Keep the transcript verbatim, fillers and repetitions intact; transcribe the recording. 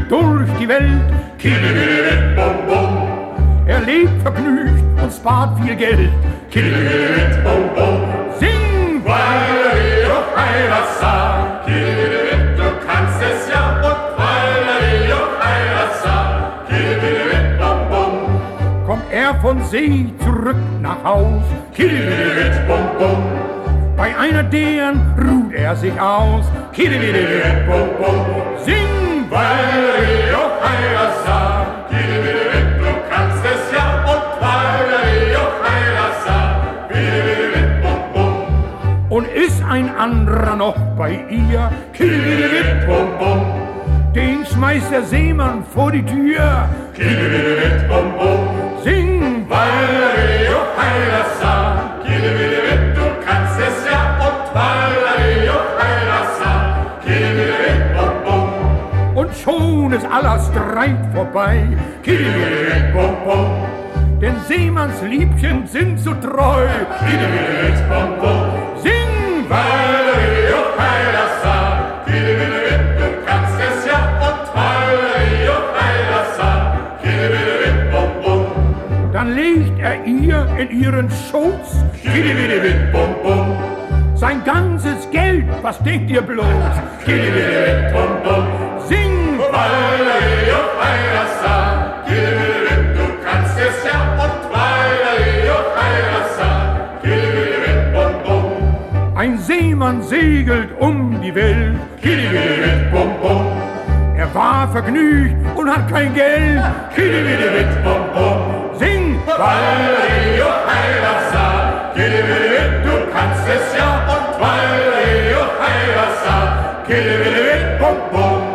durch die Welt. Kiddewiddiwid, bum, bum. Er lebt vergnügt und spart viel Geld. Kiddewiddiwid, bum, bum. Sing, Walleri, oh, heirassa. Kiddewiddiwid, du kannst es ja. Und Walleri, oh, heirassa. Kiddewiddiwid, bum, bum. kommt er von See zurück nach Haus. Kiddewiddiwid, bum, bum. Bei einer deren ruht er sich aus. Kiddewiddiwid, bum, bum. Sing, Walleri, oh, heirassa. Kiddewiddiwid, du kannst es ja. Und Walleri, oh, heirassa. Kiddewiddiwid, bum, bum. und ist ein anderer noch bei ihr. Kiddewiddiwid, bum, bum. Den schmeißt der Seemann vor die Tür. Kiddewiddiwid, bum, bum. Sing, Walleri, oh, heirassa. Kiddewiddiwid, du kannst es ja. Und Walleri, oh, heirassa. Kiddewiddiwid, bum, bum. und schon ist aller Streit vorbei. Kiddewiddiwid, bum, bum. Denn Seemanns Liebchen sind so treu. Kiddewiddiwid, bum, bum. Sing, Walleri, oh, heirassa. Kiddewiddiwid, du kannst es ja. Und Walleri, oh, heirassa. Kiddewiddiwid, bum, bum. dann legt er ihr in ihren Schoß Kiddewiddiwid, bum, bum. sein ganzes Geld. Was denkt ihr bloß? Kiddewiddiwid, bum, bum. Sing, Walleri, oh, heirassa. Kiddewiddiwid, du kannst es ja. Und Walleri, oh, heirassa. Kiddewiddiwid, bum, bum. ein Seemann segelt um die Welt. Kiddewiddiwid, bum, bum. Er war vergnügt und hat kein Geld. Kiddewiddiwid, bum, bum. Sing, Walleri, oh, heirassa. Kiddewiddiwid, du kannst es ja. Und Walleri, oh, heirassa. Kiddewiddiwid, bum, bum.